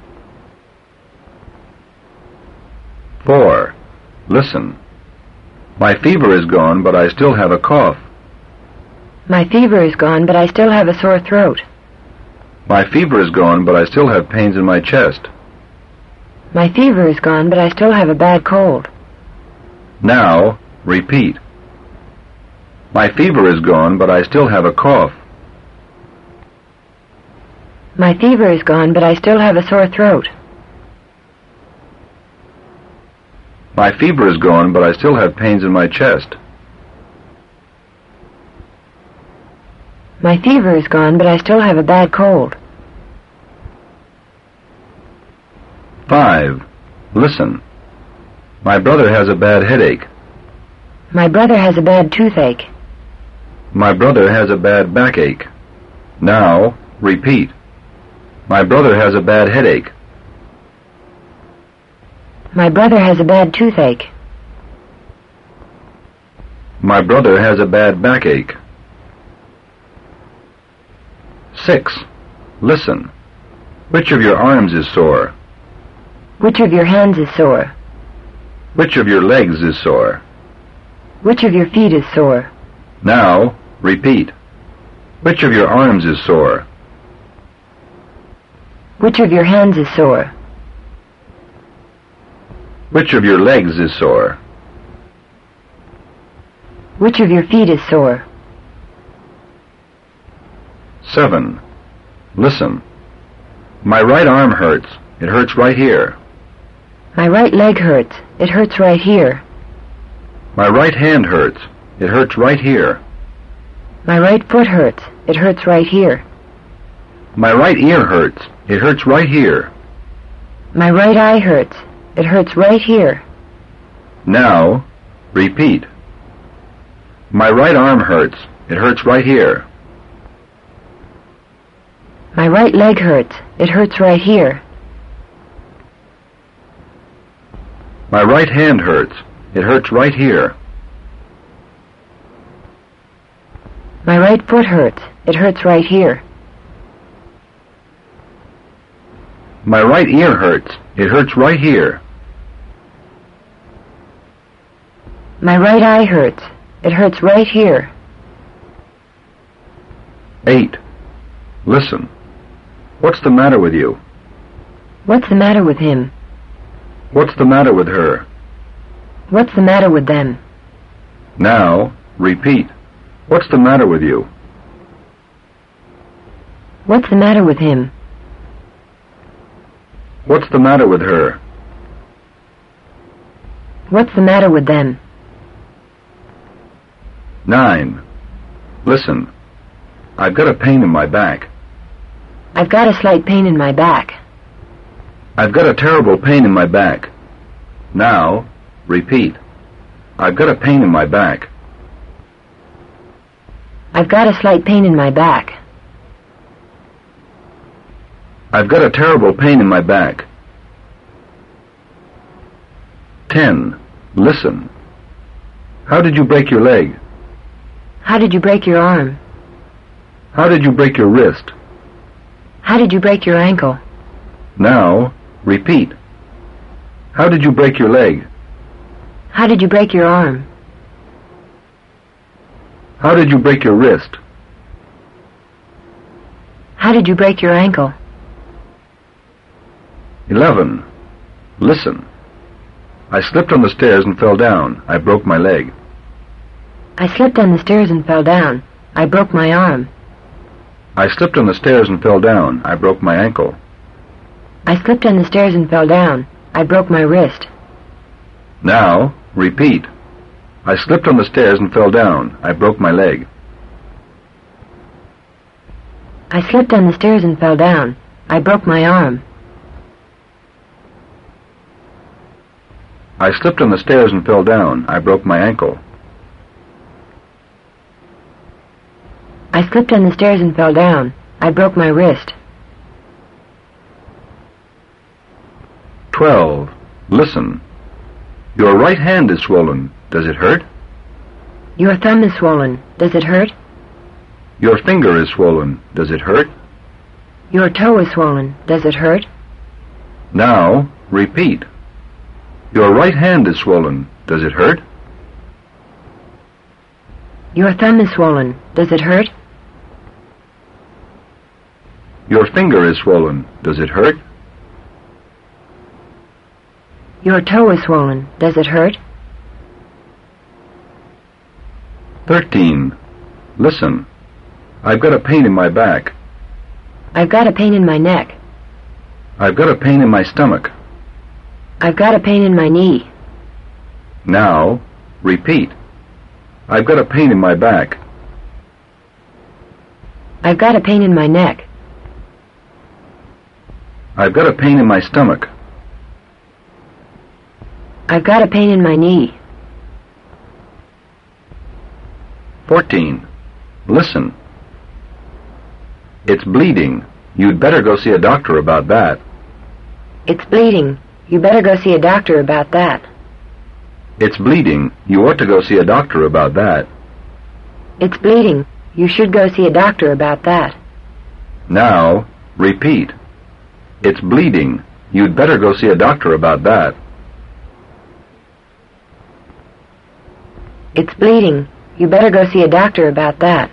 Speaker 5: Four. Listen. My fever is gone, but I still have a cough.
Speaker 2: My fever is gone, but I still have a sore throat.
Speaker 5: My fever is gone, but I still have pains in my chest.
Speaker 2: My fever is gone, but I still have a bad cold.
Speaker 5: Now, repeat. My fever is gone, but I still have a cough.
Speaker 2: My fever is gone, but I still have a sore throat.
Speaker 5: My fever is gone, but I still have pains in my chest.
Speaker 2: My fever is gone, but I still have a bad cold.
Speaker 5: Five. Listen. My brother has a bad headache.
Speaker 2: My brother has a bad toothache.
Speaker 5: My brother has a bad backache. Now, repeat. My brother has a bad headache.
Speaker 2: My brother has a bad toothache.
Speaker 5: My brother has a bad backache. Six. Listen. Which of your arms is sore?
Speaker 2: Which of your hands is sore?
Speaker 5: Which of your legs is sore?
Speaker 2: Which of your feet is sore?
Speaker 5: Now, repeat. Which of your arms is sore?
Speaker 2: Which of your hands is sore?
Speaker 5: Which of your legs is sore?
Speaker 2: Which of your feet is sore?
Speaker 5: Seven. Listen. My right arm hurts. It hurts right here.
Speaker 2: My right leg hurts. It hurts right here.
Speaker 5: My right hand hurts. It hurts right here.
Speaker 2: My right foot hurts. It hurts right here.
Speaker 5: My right ear hurts. It hurts right here.
Speaker 2: My right eye hurts. It hurts right here.
Speaker 5: Now, repeat. My right arm hurts. It hurts right here.
Speaker 2: My right leg hurts. It hurts right here.
Speaker 5: My right hand hurts. It hurts right here.
Speaker 2: My right foot hurts. It hurts right here.
Speaker 5: My right ear hurts. It hurts right here.
Speaker 2: My right eye hurts. It hurts right here.
Speaker 5: Eight. Listen. What's the matter with you?
Speaker 2: What's the matter with him?
Speaker 5: What's the matter with her?
Speaker 2: What's the matter with them?
Speaker 5: Now, repeat. What's the matter with you?
Speaker 2: What's the matter with him?
Speaker 5: What's the matter with her?
Speaker 2: What's the matter with them?
Speaker 5: Nine. Listen. I've got a pain in my back.
Speaker 2: I've got a slight pain in my back.
Speaker 5: I've got a terrible pain in my back. Now, repeat. I've got a pain in my back.
Speaker 2: I've got a slight pain in my back.
Speaker 5: I've got a terrible pain in my back. Ten. Listen. How did you break your leg?
Speaker 2: How did you break your arm?
Speaker 5: How did you break your wrist?
Speaker 2: How did you break your ankle?
Speaker 5: Now, repeat. How did you break your leg?
Speaker 2: How did you break your arm?
Speaker 5: How did you break your wrist?
Speaker 2: How did you break your ankle?
Speaker 5: Eleven. Listen. I slipped on the stairs and fell down. I broke my leg.
Speaker 2: I slipped on the stairs and fell down. I broke my arm.
Speaker 5: I slipped on the stairs and fell down. I broke my ankle.
Speaker 2: I slipped on the stairs and fell down. I broke my wrist.
Speaker 5: Now, repeat. I slipped on the stairs and fell down. I broke my leg.
Speaker 2: I slipped on the stairs and fell down. I broke my arm.
Speaker 5: I slipped on the stairs and fell down. I broke my ankle.
Speaker 2: I slipped on the stairs and fell down. I broke my wrist.
Speaker 5: Twelve. Listen. Your right hand is swollen. Does it hurt?
Speaker 2: Your thumb is swollen. Does it hurt?
Speaker 5: Your finger is swollen. Does it hurt?
Speaker 2: Your toe is swollen. Does it hurt?
Speaker 5: Now, repeat. Your right hand is swollen. Does it hurt?
Speaker 2: Your thumb is swollen. Does it hurt?
Speaker 5: Your finger is swollen. Does it hurt?
Speaker 2: Your toe is swollen. Does it hurt?
Speaker 5: Thirteen. Listen. I've got a pain in my back.
Speaker 2: I've got a pain in my neck.
Speaker 5: I've got a pain in my stomach.
Speaker 2: I've got a pain in my knee.
Speaker 5: Now, repeat. I've got a pain in my back.
Speaker 2: I've got a pain in my neck.
Speaker 5: I've got a pain in my stomach.
Speaker 2: I've got a pain in my knee.
Speaker 5: Fourteen. Listen. It's bleeding. You'd better go see a doctor about that.
Speaker 2: It's bleeding. You better go see a doctor about that.
Speaker 5: It's bleeding. You ought to go see a doctor about that.
Speaker 2: It's bleeding. You should go see a doctor about that.
Speaker 5: Now, repeat. It's bleeding. You'd better go see a doctor about that.
Speaker 2: It's bleeding. You better go see a doctor about that.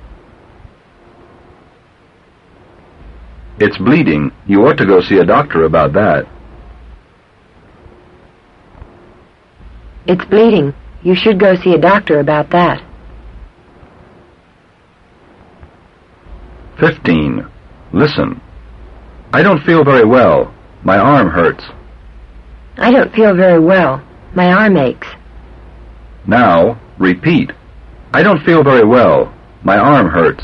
Speaker 5: It's bleeding. You ought to go see a doctor about that.
Speaker 2: It's bleeding. You should go see a doctor about that.
Speaker 5: Fifteen. Listen. I don't feel very well. My arm hurts.
Speaker 2: I don't feel very well. My arm aches.
Speaker 5: Now, repeat. I don't feel very well. My arm hurts.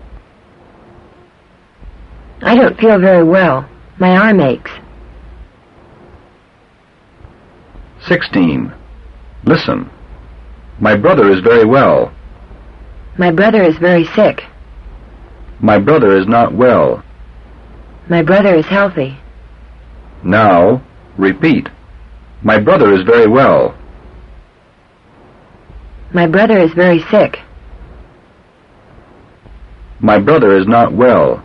Speaker 2: I don't feel very well. My arm aches.
Speaker 5: Sixteen. Listen. My brother is very well.
Speaker 2: My brother is very sick.
Speaker 5: My brother is not well.
Speaker 2: My brother is healthy.
Speaker 5: Now, repeat. My brother is very well.
Speaker 2: My brother is very sick.
Speaker 5: My brother is not well.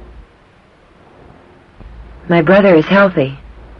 Speaker 2: My brother is healthy.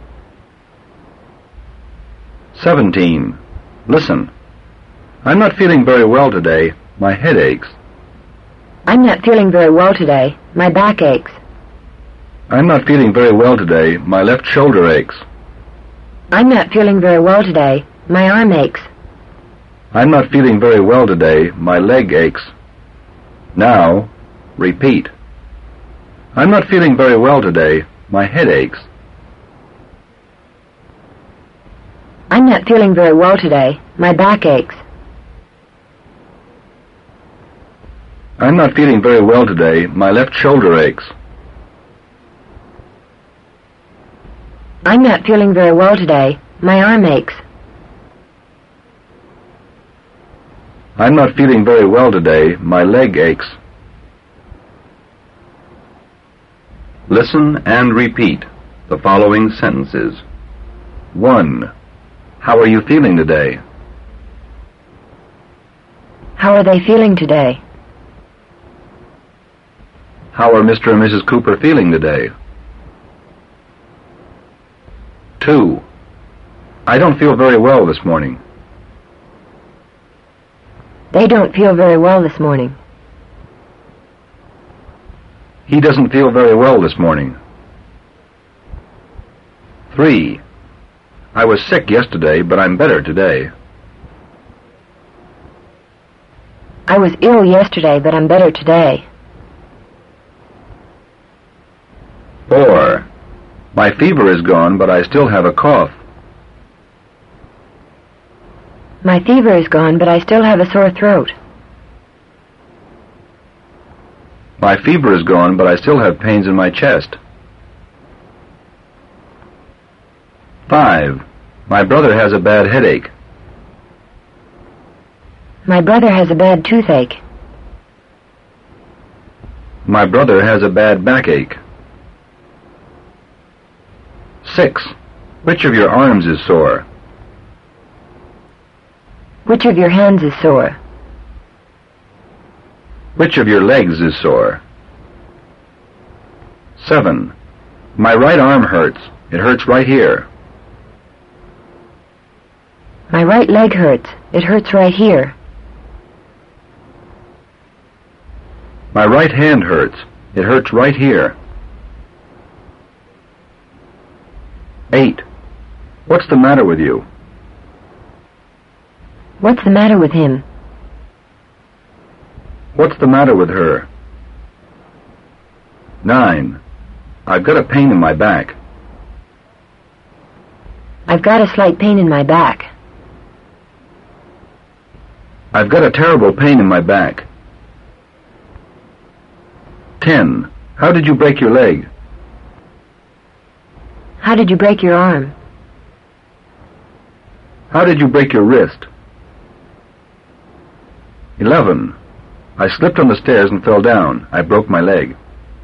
Speaker 5: Seventeen. Listen. I'm not feeling very well today. My head aches.
Speaker 2: I'm not feeling very well today. My back aches.
Speaker 5: I'm not feeling very well today. My left shoulder aches.
Speaker 2: I'm not feeling very well today. My arm aches.
Speaker 5: I'm not feeling very well today. My leg aches. Now, repeat. I'm not feeling very well today. My head aches.
Speaker 2: I'm not feeling very well today. My back aches.
Speaker 5: I'm not feeling very well today. My left shoulder aches.
Speaker 2: I'm not feeling very well today. My arm aches.
Speaker 5: I'm not feeling very well today. My leg aches. Listen and repeat the following sentences. One. How are you feeling today?
Speaker 2: How are they feeling today?
Speaker 5: How are Mister and Missus Cooper feeling today? Two. I don't feel very well this morning.
Speaker 2: They don't feel very well this morning.
Speaker 5: He doesn't feel very well this morning. Three. I was sick yesterday, but I'm better today.
Speaker 2: I was ill yesterday, but I'm better today.
Speaker 5: Four. My fever is gone, but I still have a cough.
Speaker 2: My fever is gone, but I still have a sore throat.
Speaker 5: My fever is gone, but I still have pains in my chest. Five. My brother has a bad headache.
Speaker 2: My brother has a bad toothache.
Speaker 5: My brother has a bad backache. Six. Which of your arms is sore?
Speaker 2: Which of your hands is sore?
Speaker 5: Which of your legs is sore? Seven. My right arm hurts. It hurts right here.
Speaker 2: My right leg hurts. It hurts right here.
Speaker 5: My right hand hurts. It hurts right here. Eight. What's the matter with you?
Speaker 2: What's the matter with him?
Speaker 5: What's the matter with her? Nine. I've got a pain in my back.
Speaker 2: I've got a slight pain in my back.
Speaker 5: I've got a terrible pain in my back. Ten. How did you break your leg?
Speaker 2: How did you break your arm?
Speaker 5: How did you break your wrist? Eleven. I slipped on the stairs and fell down. I broke my leg.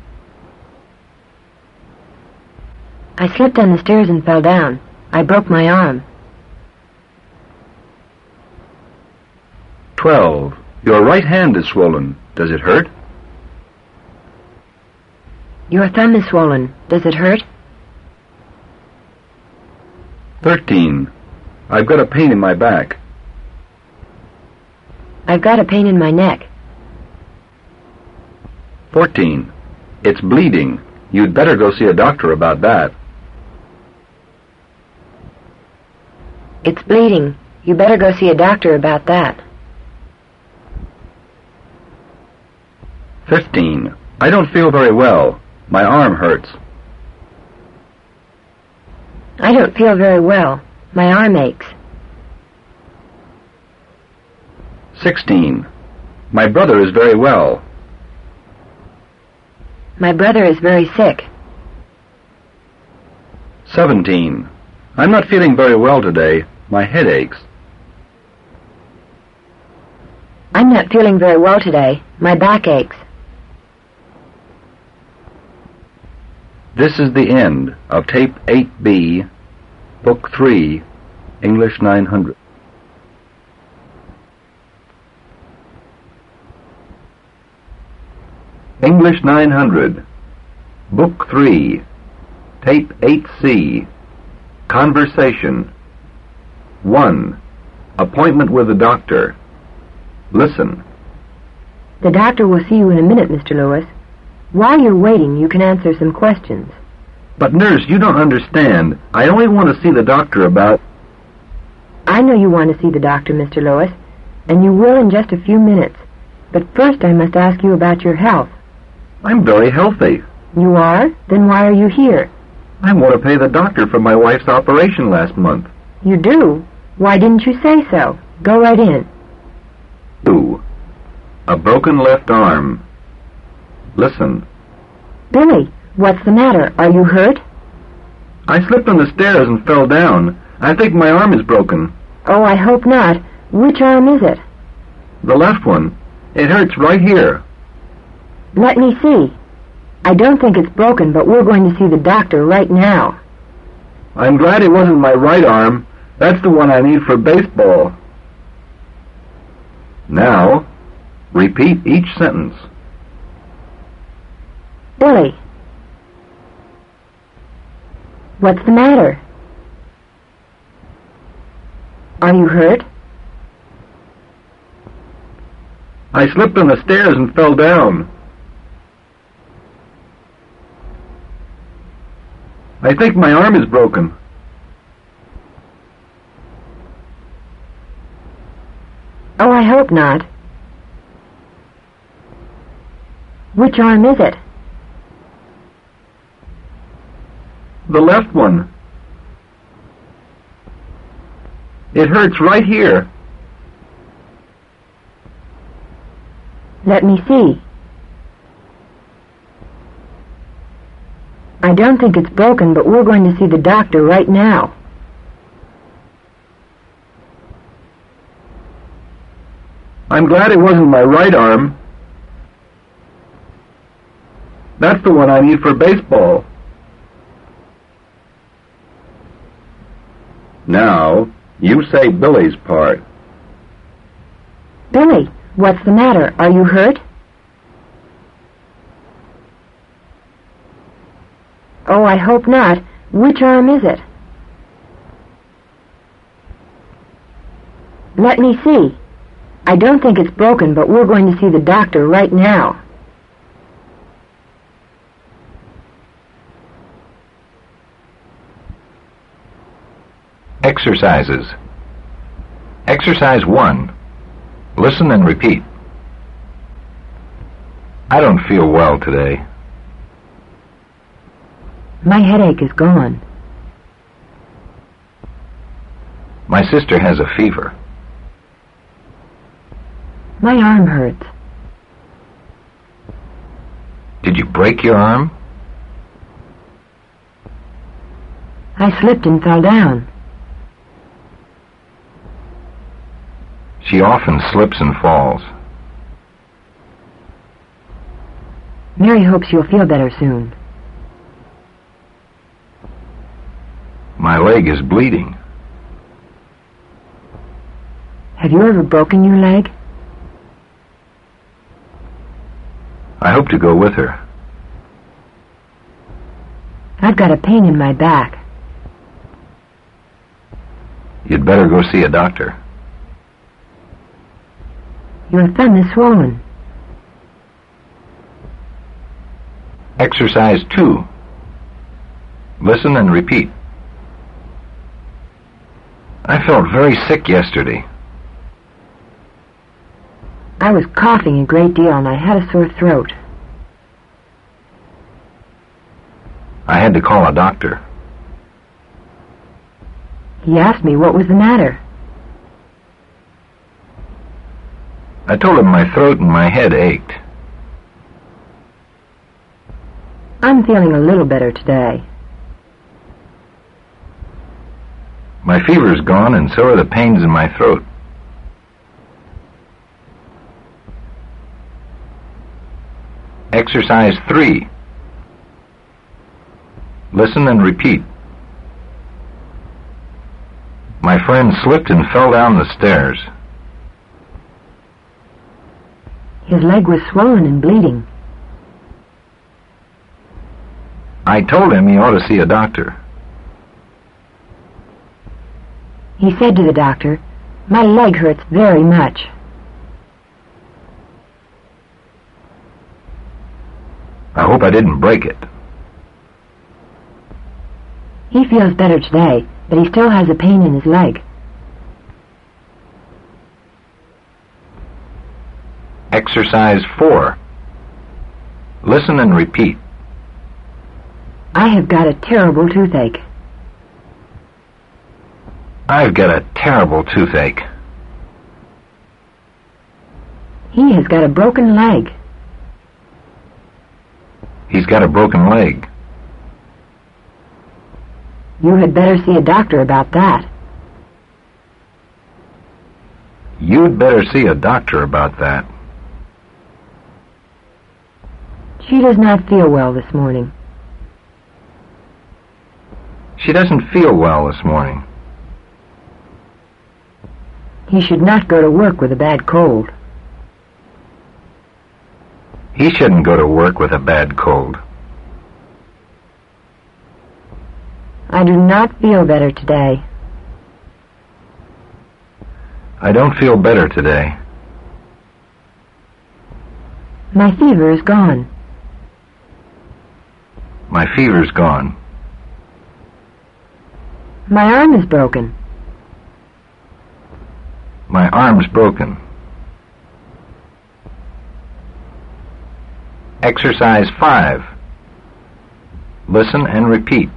Speaker 2: I slipped on the stairs and fell down. I broke my arm.
Speaker 5: Twelve. Your right hand is swollen. Does it hurt?
Speaker 2: Your thumb is swollen. Does it hurt?
Speaker 5: Thirteen. I've got a pain in my back.
Speaker 2: I've got a pain in my neck.
Speaker 5: Fourteen. It's bleeding. You'd better go see a doctor about that.
Speaker 2: It's bleeding. You better go see a doctor about that.
Speaker 5: Fifteen. I don't feel very well. My arm hurts.
Speaker 2: I don't feel very well. My arm aches.
Speaker 5: Sixteen. My brother is very well.
Speaker 2: My brother is very sick.
Speaker 5: Seventeen. I'm not feeling very well today. My head aches.
Speaker 2: I'm not feeling very well today. My back aches.
Speaker 5: This is the end of Tape eight B, Book three, English nine hundred. English nine hundred, Book three, Tape eight C, Conversation. one. Appointment with the doctor. Listen.
Speaker 2: The doctor will see you in a minute, Mister Lewis. While you're waiting, you can answer some questions.
Speaker 1: But, nurse, you don't understand. I only want to see the doctor about...
Speaker 2: I know you want to see the doctor, Mister Lewis, and you will in just a few minutes. But first I must ask you about your health.
Speaker 1: I'm very healthy.
Speaker 2: You are? Then why are you here?
Speaker 1: I want to pay the doctor for my wife's operation last month.
Speaker 2: You do? Why didn't you say so? Go right in.
Speaker 1: Two. A broken left arm. Listen.
Speaker 2: Billy, what's the matter? Are you hurt?
Speaker 1: I slipped on the stairs and fell down. I think my arm is broken.
Speaker 2: Oh, I hope not. Which arm is it?
Speaker 1: The left one. It hurts right here.
Speaker 2: Let me see. I don't think it's broken, but we're going to see the doctor right now.
Speaker 1: I'm glad it wasn't my right arm. That's the one I need for baseball. Now, repeat each sentence.
Speaker 2: Billy. What's the matter? Are you hurt?
Speaker 1: I slipped on the stairs and fell down. I think my arm is broken.
Speaker 2: Oh, I hope not. Which arm is it?
Speaker 1: The left one. It hurts right here.
Speaker 2: Let me see. I don't think it's broken, but we're going to see the doctor right now.
Speaker 1: I'm glad it wasn't my right arm. That's the one I need for baseball. Now, you say Billy's part.
Speaker 2: Billy, what's the matter? Are you hurt? Oh, I hope not. Which arm is it? Let me see. I don't think it's broken, but we're going to see the doctor right now.
Speaker 4: Exercises. Exercise one. Listen and repeat. I don't feel well today.
Speaker 2: My headache is gone.
Speaker 4: My sister has a fever.
Speaker 2: My arm hurts.
Speaker 4: Did you break your arm?
Speaker 2: I slipped and fell down.
Speaker 4: She often slips and falls.
Speaker 2: Mary hopes you'll feel better soon.
Speaker 4: My leg is bleeding.
Speaker 2: Have you ever broken your leg?
Speaker 4: I hope to go with her.
Speaker 2: I've got a pain in my back.
Speaker 4: You'd better go see a doctor.
Speaker 2: Your thumb is swollen.
Speaker 4: Exercise two. Listen and repeat. I felt very sick yesterday.
Speaker 2: I was coughing a great deal and I had a sore throat.
Speaker 4: I had to call a doctor.
Speaker 2: He asked me what was the matter.
Speaker 4: I told him my throat and my head ached.
Speaker 2: I'm feeling a little better today.
Speaker 4: My fever's gone and so are the pains in my throat. Exercise three. Listen and repeat. My friend slipped and fell down the stairs.
Speaker 2: His leg was swollen and bleeding.
Speaker 4: I told him he ought to see a doctor.
Speaker 2: He said to the doctor, "My leg hurts very much."
Speaker 4: I hope I didn't break it.
Speaker 2: He feels better today, but he still has a pain in his leg.
Speaker 4: Exercise four. Listen and repeat.
Speaker 2: I have got a terrible toothache.
Speaker 4: I've got a terrible toothache.
Speaker 2: He has got a broken leg.
Speaker 4: He's got a broken leg.
Speaker 2: You had better see a doctor about that.
Speaker 4: You'd better see a doctor about that.
Speaker 2: She does not feel well this morning.
Speaker 4: She doesn't feel well this morning.
Speaker 2: He should not go to work with a bad cold.
Speaker 4: He shouldn't go to work with a bad cold.
Speaker 2: I do not feel better today.
Speaker 4: I don't feel better today.
Speaker 2: My fever is gone.
Speaker 4: My fever's gone.
Speaker 2: My arm is broken.
Speaker 4: My arm's broken. Exercise five. Listen and repeat.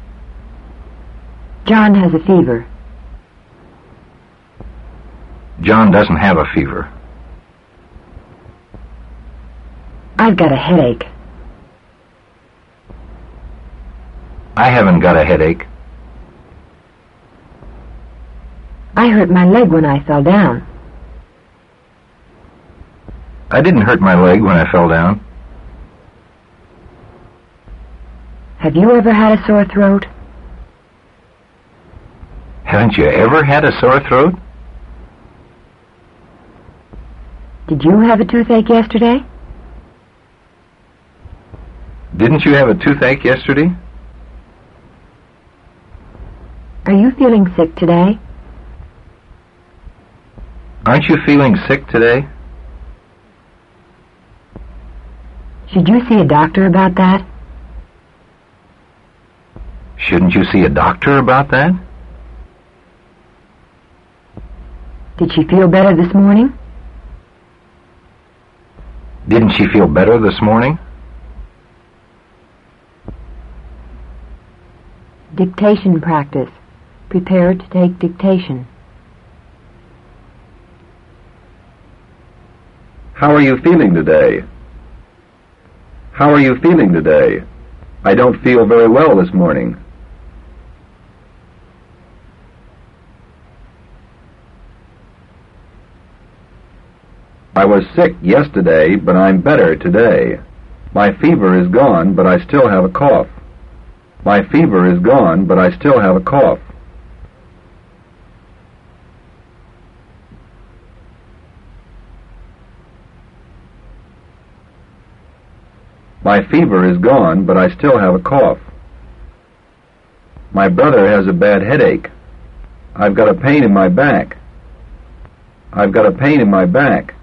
Speaker 2: John has a fever.
Speaker 4: John doesn't have a fever.
Speaker 2: I've got a headache.
Speaker 4: I haven't got a headache.
Speaker 2: I hurt my leg when I fell down.
Speaker 4: I didn't hurt my leg when I fell down.
Speaker 2: Have you ever had a sore throat?
Speaker 4: Haven't you ever had a sore throat?
Speaker 2: Did you have a toothache yesterday?
Speaker 4: Didn't you have a toothache yesterday?
Speaker 2: Are you feeling sick today?
Speaker 4: Aren't you feeling sick today?
Speaker 2: Should you see a doctor about that?
Speaker 4: Shouldn't you see a doctor about that?
Speaker 2: Did she feel better this morning?
Speaker 4: Didn't she feel better this morning?
Speaker 2: Dictation practice. Prepare to take dictation.
Speaker 1: How are you feeling today? How are you feeling today? I don't feel very well this morning. I was sick yesterday, but I'm better today. My fever is gone, but I still have a cough. My fever is gone, but I still have a cough. My fever is gone, but I still have a cough. My brother has a bad headache. I've got a pain in my back. I've got a pain in my back.